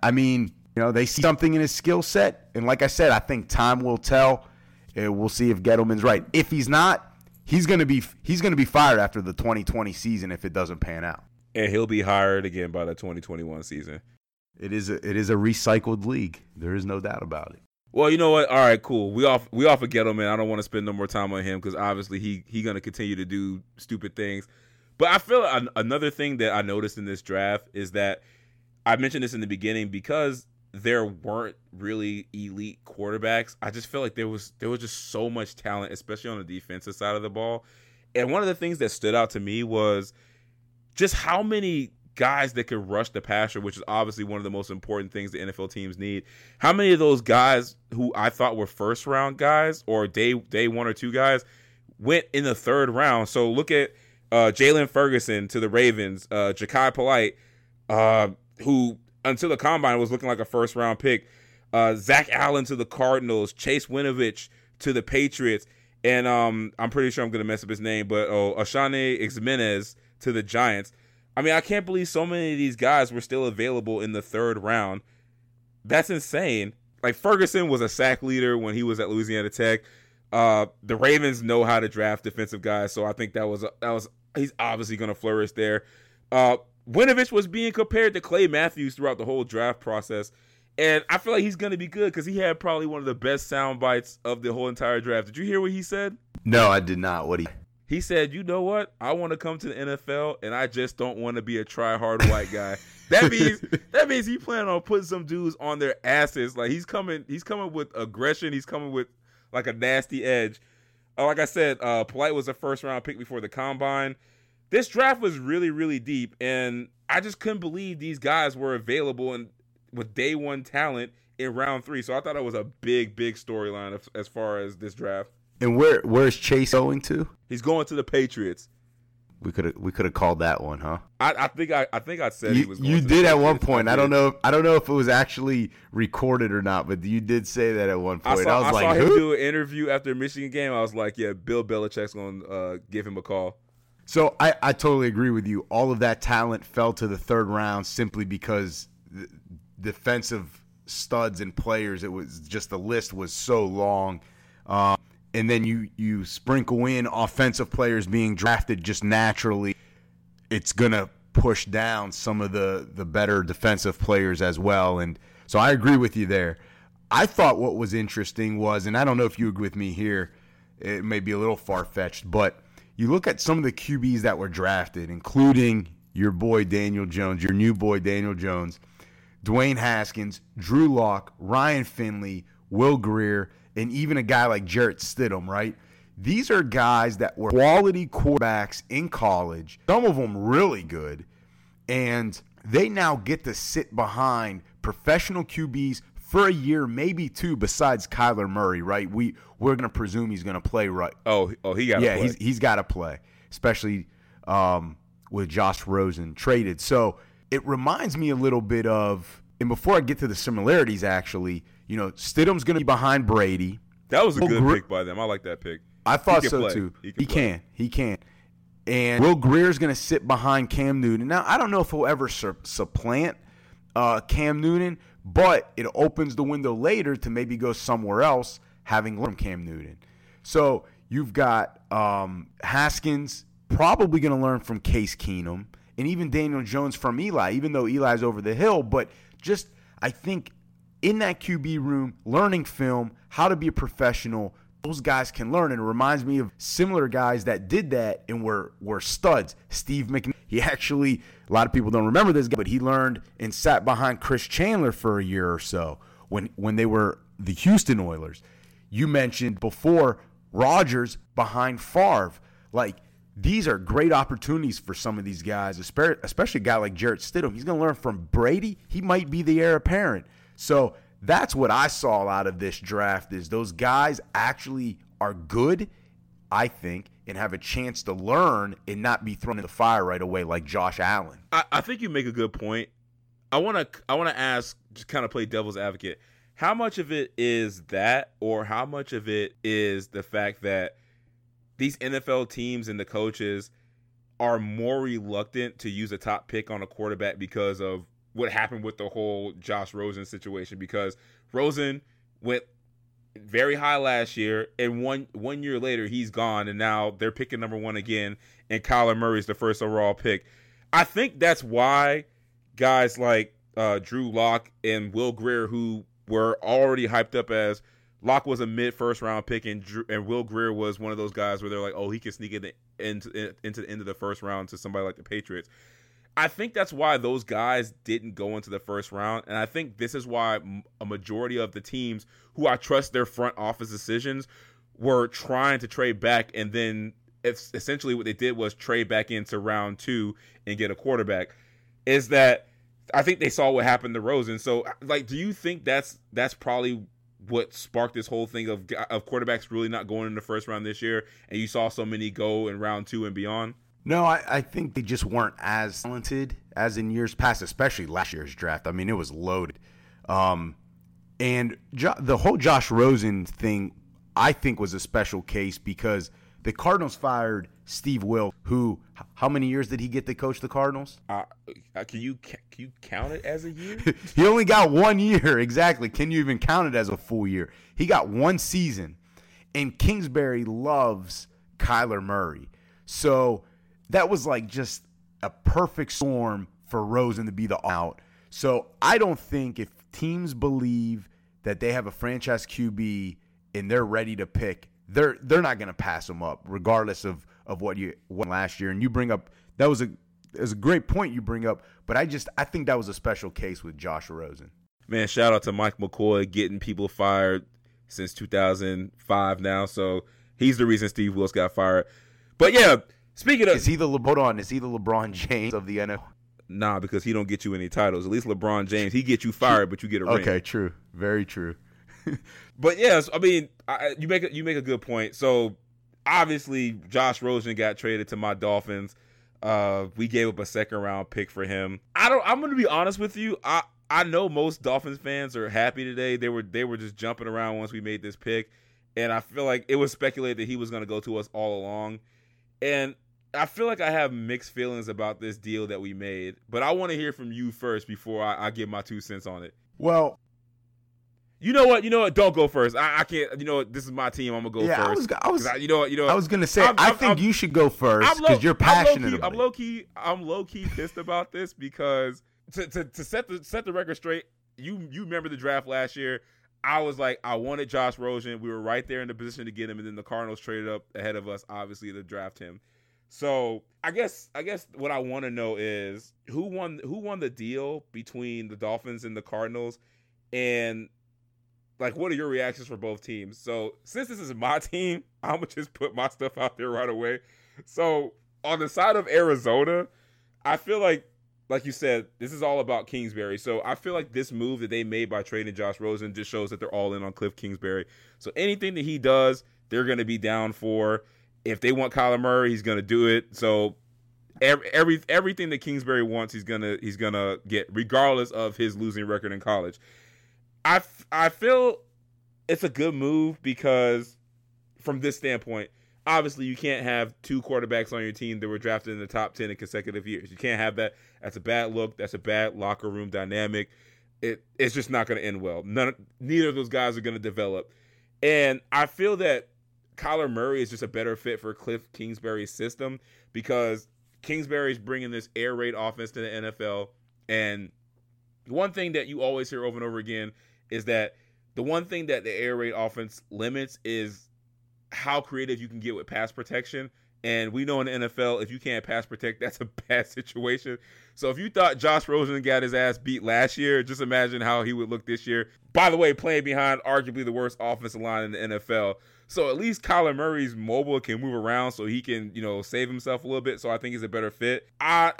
they see something in his skill set. And like I said, I think time will tell. We'll see if Gettleman's right. If he's not, he's going to be fired after the 2020 season if it doesn't pan out. And he'll be hired again by the 2021 season. It is a recycled league. There is no doubt about it. Well, you know what? All right, cool. We off of Gettleman. I don't want to spend no more time on him because obviously he going to continue to do stupid things. But I feel another thing that I noticed in this draft is that I mentioned this in the beginning, because there weren't really elite quarterbacks. I just feel like there was just so much talent, especially on the defensive side of the ball. And one of the things that stood out to me was just how many guys that could rush the passer, which is obviously one of the most important things the NFL teams need. How many of those guys who I thought were first round guys or day 1 or 2 guys went in the 3rd round? So look at Jalen Ferguson to the Ravens, Ja'Kai Polite, who until the combine was looking like a first round pick. Zach Allen to the Cardinals, Chase Winovich to the Patriots, and I'm pretty sure I'm going to mess up his name, but Oshane Ximines to the Giants. I mean, I can't believe so many of these guys were still available in the third round. That's insane. Like, Ferguson was a sack leader when he was at Louisiana Tech. The Ravens know how to draft defensive guys, so I think that was he's obviously going to flourish there. Winovich was being compared to Clay Matthews throughout the whole draft process, and I feel like he's going to be good because he had probably one of the best sound bites of the whole entire draft. Did you hear what he said? No, I did not. He said, you know what? I want to come to the NFL, and I just don't want to be a try-hard white guy. That means he planning on putting some dudes on their asses. Like, he's coming with aggression. He's coming with like a nasty edge. Like I said, Polite was a first-round pick before the Combine. This draft was really, really deep, and I just couldn't believe these guys were available and with day one talent in round 3. So I thought it was a big, big storyline as far as this draft. And where's Chase going to? He's going to the Patriots. We could have called that one, huh? I think I said he was going you to did the at Patriots. one point. I don't know if it was actually recorded or not, but you did say that at one point. I saw him do an interview after a Michigan game. I was like, yeah, Bill Belichick's going to give him a call. So I totally agree with you. All of that talent fell to the third round simply because the defensive studs and players, it was just the list was so long. And then you sprinkle in offensive players being drafted just naturally. It's going to push down some of the better defensive players as well. And so I agree with you there. I thought what was interesting was, and I don't know if you agree with me here, it may be a little far-fetched, but you look at some of the QBs that were drafted, including your boy Daniel Jones, your new boy Daniel Jones, Dwayne Haskins, Drew Lock, Ryan Finley, Will Grier, and even a guy like Jarrett Stidham, right? These are guys that were quality quarterbacks in college, some of them really good, and they now get to sit behind professional QBs for a year, maybe 2, besides Kyler Murray, right? We're going to presume he's going to play, right? Oh, he got to play. Yeah, he's got to play, especially with Josh Rosen traded. So it reminds me a little bit of, and before I get to the similarities, actually, Stidham's going to be behind Brady. That was a good pick by them. I like that pick. I thought so, too. He can. And Will Grier's going to sit behind Cam Newton. Now, I don't know if he'll ever supplant Cam Newton, but it opens the window later to maybe go somewhere else, having learned from Cam Newton. So you've got Haskins probably going to learn from Case Keenum, and even Daniel Jones from Eli, even though Eli's over the hill. But just, I think, in that QB room, learning film, how to be a professional, those guys can learn. And it reminds me of similar guys that did that and were studs. Steve McNair, he actually, a lot of people don't remember this guy, but he learned and sat behind Chris Chandler for a year or so when they were the Houston Oilers. You mentioned before Rodgers behind Favre. Like, these are great opportunities for some of these guys, especially a guy like Jarrett Stidham. He's going to learn from Brady. He might be the heir apparent. So that's what I saw out of this draft, is those guys actually are good, I think, and have a chance to learn and not be thrown in the fire right away like Josh Allen. I think you make a good point. I want to ask, just kind of play devil's advocate, how much of it is that, or how much of it is the fact that these NFL teams and the coaches are more reluctant to use a top pick on a quarterback because of what happened with the whole Josh Rosen situation? Because Rosen went very high last year, and one year later he's gone, and now they're picking number 1 again, and Kyler Murray's the first overall pick. I think that's why guys like Drew Lock and Will Grier, who were already hyped up as, Lock was a mid-first round pick, and Will Grier was one of those guys where they're like, oh, he can sneak it into the end of the first round to somebody like the Patriots. I think that's why those guys didn't go into the first round, and I think this is why a majority of the teams who I trust their front office decisions were trying to trade back, and then essentially what they did was trade back into round 2 and get a quarterback. Is that I think they saw what happened to Rosen. So, like, do you think that's probably what sparked this whole thing of quarterbacks really not going in the first round this year, and you saw so many go in round 2 and beyond? No, I think they just weren't as talented as in years past, especially last year's draft. I mean, it was loaded. And the whole Josh Rosen thing, I think, was a special case because the Cardinals fired Steve Wilks, who, how many years did he get to coach the Cardinals? Can you count it as a year? He only got 1 year, exactly. Can you even count it as a full year? He got one season, and Kingsbury loves Kyler Murray. So that was like just a perfect storm for Rosen to be the out. So I don't think if teams believe that they have a franchise QB and they're ready to pick, they're not going to pass him up, regardless of what you won last year. And you bring up that was a great point you bring up, but I think that was a special case with Josh Rosen. Man, shout out to Mike McCoy getting people fired since 2005 now. So he's the reason Steve Wilks got fired. But yeah, speaking of, is he the LeBron James of the NFL? Nah, because he don't get you any titles. At least LeBron James, he get you fired, but you get a ring. Okay, true, very true. But yes, I mean, you make a good point. So obviously, Josh Rosen got traded to my Dolphins. We gave up a second round pick for him. I'm going to be honest with you. I know most Dolphins fans are happy today. They were just jumping around once we made this pick, and I feel like it was speculated that he was going to go to us all along. And I feel like I have mixed feelings about this deal that we made, but I want to hear from you first before I give my 2 cents on it. Well, you know what? Don't go first. I can't. You know what? This is my team. I'm gonna go first. I was gonna say. I think you should go first because you're passionate about it. I'm low key pissed about this because to set the record straight. You remember the draft last year? I was like, I wanted Josh Rosen. We were right there in the position to get him, and then the Cardinals traded up ahead of us, obviously, to draft him. So I guess what I want to know is who won the deal between the Dolphins and the Cardinals, and like what are your reactions for both teams? So since this is my team, I'm gonna just put my stuff out there right away. So on the side of Arizona, I feel like you said, this is all about Kingsbury. So I feel like this move that they made by trading Josh Rosen just shows that they're all in on Cliff Kingsbury. So anything that he does, they're going to be down for. If they want Kyler Murray, he's going to do it. So everything that Kingsbury wants, he's gonna get, regardless of his losing record in college. I feel it's a good move because from this standpoint, obviously you can't have two quarterbacks on your team that were drafted in the top 10 in consecutive years. You can't have that. That's a bad look. That's a bad locker room dynamic. It's just not going to end well. Neither of those guys are going to develop. And I feel that Kyler Murray is just a better fit for Cliff Kingsbury's system because Kingsbury's bringing this air raid offense to the NFL. And one thing that you always hear over and over again is that the one thing that the air raid offense limits is how creative you can get with pass protection. And we know in the NFL, if you can't pass protect, that's a bad situation. So if you thought Josh Rosen got his ass beat last year, just imagine how he would look this year. By the way, playing behind arguably the worst offensive line in the NFL. So at least Kyler Murray's mobile, can move around so he can, save himself a little bit. So I think he's a better fit. I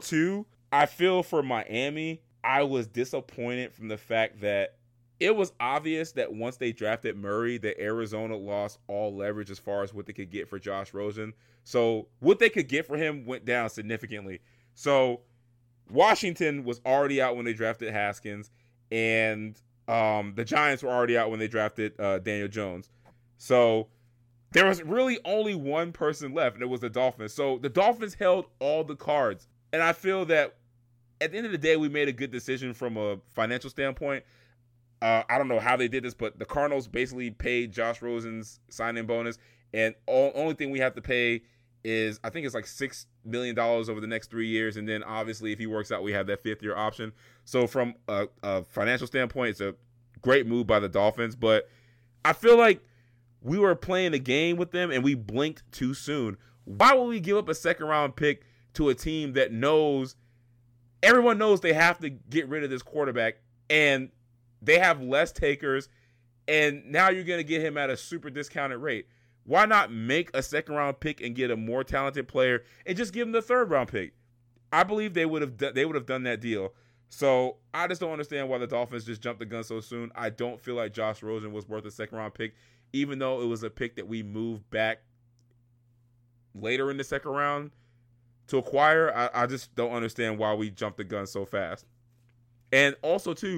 feel for Miami, I was disappointed from the fact that it was obvious that once they drafted Murray, that Arizona lost all leverage as far as what they could get for Josh Rosen. So what they could get for him went down significantly. So Washington was already out when they drafted Haskins, and the Giants were already out when they drafted Daniel Jones. So there was really only one person left, and it was the Dolphins. So the Dolphins held all the cards. And I feel that at the end of the day, we made a good decision from a financial standpoint. I don't know how they did this, but the Cardinals basically paid Josh Rosen's sign-in bonus, and only thing we have to pay is, I think it's like $6 million over the next 3 years, and then obviously if he works out, we have that fifth-year option. So from a financial standpoint, it's a great move by the Dolphins, but I feel like we were playing a game with them, and we blinked too soon. Why would we give up a second-round pick to a team that everyone knows they have to get rid of this quarterback, and they have less takers, and now you're going to get him at a super discounted rate? Why not make a second-round pick and get a more talented player and just give him the third-round pick? I believe they would have done that deal. So I just don't understand why the Dolphins just jumped the gun so soon. I don't feel like Josh Rosen was worth a second-round pick, even though it was a pick that we moved back later in the second round to acquire. I just don't understand why we jumped the gun so fast. And also, too,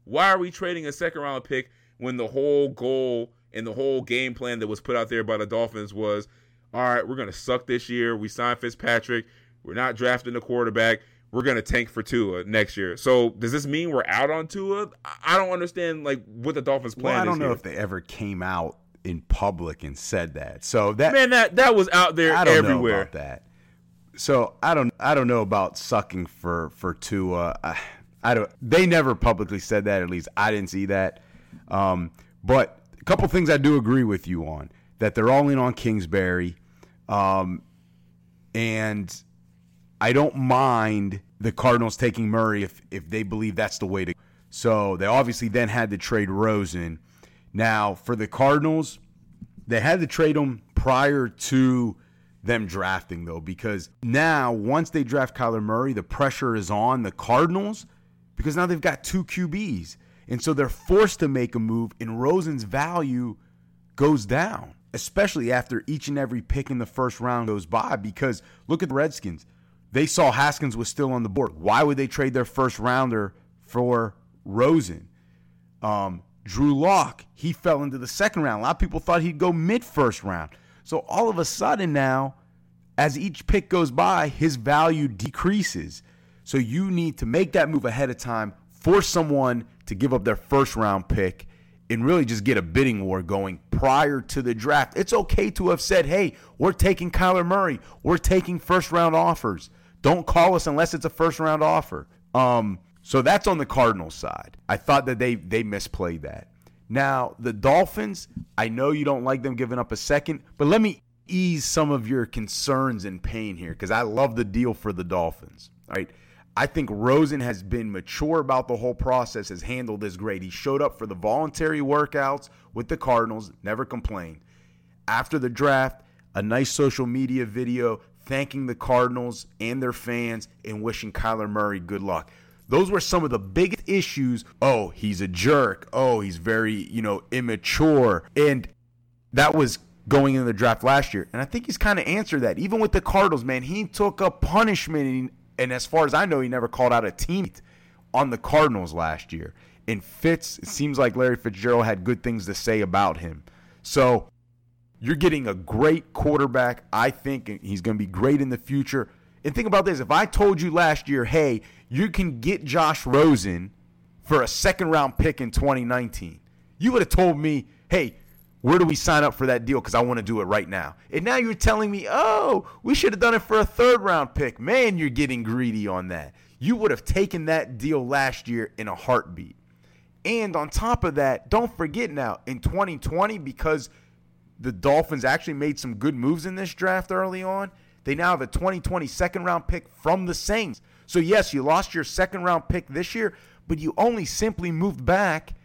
Why are we trading a second-round pick when the whole goal and the whole game plan that was put out there by the Dolphins was, all right, we're going to suck this year. We signed Fitzpatrick. We're not drafting a quarterback. We're going to tank for Tua next year. So does this mean we're out on Tua? I don't understand what the Dolphins plan is. I don't know if they ever came out in public and said that. So that was out there everywhere. I don't know about that. So I don't know about sucking for Tua. They never publicly said that. At least I didn't see that. But a couple things I do agree with you on, that they're all in on Kingsbury. And I don't mind the Cardinals taking Murray if they believe that's the way to go. So they obviously then had to trade Rosen. Now, for the Cardinals, they had to trade him prior to them drafting, though, because now once they draft Kyler Murray, the pressure is on the Cardinals because now they've got 2 QBs. And so they're forced to make a move, and Rosen's value goes down, especially after each and every pick in the first round goes by, because look at the Redskins. They saw Haskins was still on the board. Why would they trade their first rounder for Rosen? Drew Lock, he fell into the second round. A lot of people thought he'd go mid-first round. So all of a sudden now, as each pick goes by, his value decreases. So you need to make that move ahead of time, force someone to give up their first-round pick, and really just get a bidding war going prior to the draft. It's okay to have said, hey, we're taking Kyler Murray. We're taking first-round offers. Don't call us unless it's a first-round offer. So that's on the Cardinals side. I thought that they misplayed that. Now, the Dolphins, I know you don't like them giving up a second, but let me ease some of your concerns and pain here because I love the deal for the Dolphins. All right. I think Rosen has been mature about the whole process, has handled this great. He showed up for the voluntary workouts with the Cardinals, never complained. After the draft, a nice social media video thanking the Cardinals and their fans and wishing Kyler Murray good luck. Those were some of the biggest issues. Oh, he's a jerk. Oh, he's very, immature. And that was going into the draft last year. And I think he's kind of answered that. Even with the Cardinals, man, he took a punishment. And as far as I know, he never called out a teammate on the Cardinals last year. And Fitz, it seems like Larry Fitzgerald had good things to say about him. So you're getting a great quarterback. I think he's going to be great in the future. And think about this. If I told you last year, hey, you can get Josh Rosen for a second-round pick in 2019, you would have told me, hey, where do we sign up for that deal because I want to do it right now. And now you're telling me, oh, we should have done it for a third-round pick. Man, you're getting greedy on that. You would have taken that deal last year in a heartbeat. And on top of that, don't forget now, in 2020, because the Dolphins actually made some good moves in this draft early on, they now have a 2020 second-round pick from the Saints. So, yes, you lost your second-round pick this year, but you only simply moved back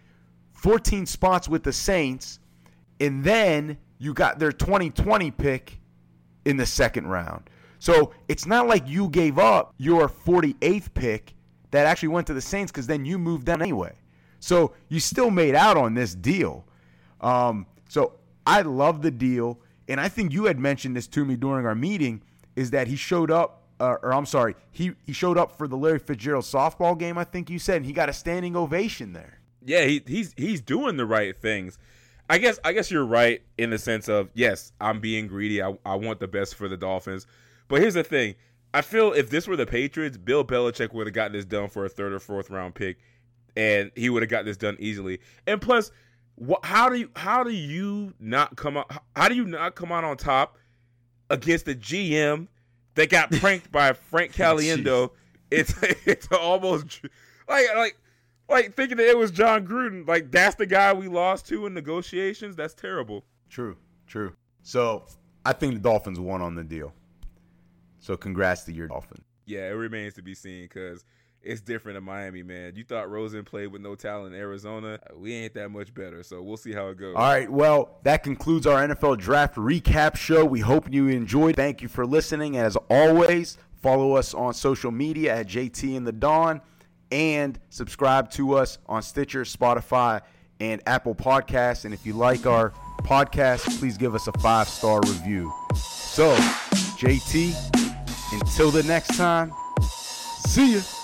14 spots with the Saints, and then you got their 2020 pick in the second round. So it's not like you gave up your 48th pick that actually went to the Saints because then you moved down anyway. So you still made out on this deal. So I love the deal, and I think you had mentioned this to me during our meeting, is that he showed up, he showed up for the Larry Fitzgerald softball game, I think you said, and he got a standing ovation there. Yeah, he's doing the right things. I guess you're right in the sense of, yes, I'm being greedy. I want the best for the Dolphins. But here's the thing. I feel if this were the Patriots, Bill Belichick would have gotten this done for a third or fourth round pick, and he would have got this done easily. And plus, how do you not come out on top against the GM that got pranked by Frank Caliendo? It's almost like thinking that it was John Gruden. Like, that's the guy we lost to in negotiations. That's terrible. True. So I think the Dolphins won on the deal. So congrats to your Dolphins. Yeah, it remains to be seen because it's different in Miami, man. You thought Rosen played with no talent in Arizona. We ain't that much better, so we'll see how it goes. All right, well, that concludes our NFL Draft Recap Show. We hope you enjoyed. Thank you for listening. As always, follow us on social media at JT and the Dawn, and subscribe to us on Stitcher, Spotify, and Apple Podcasts. And if you like our podcast, please give us a 5-star review. So, JT, until the next time, see ya.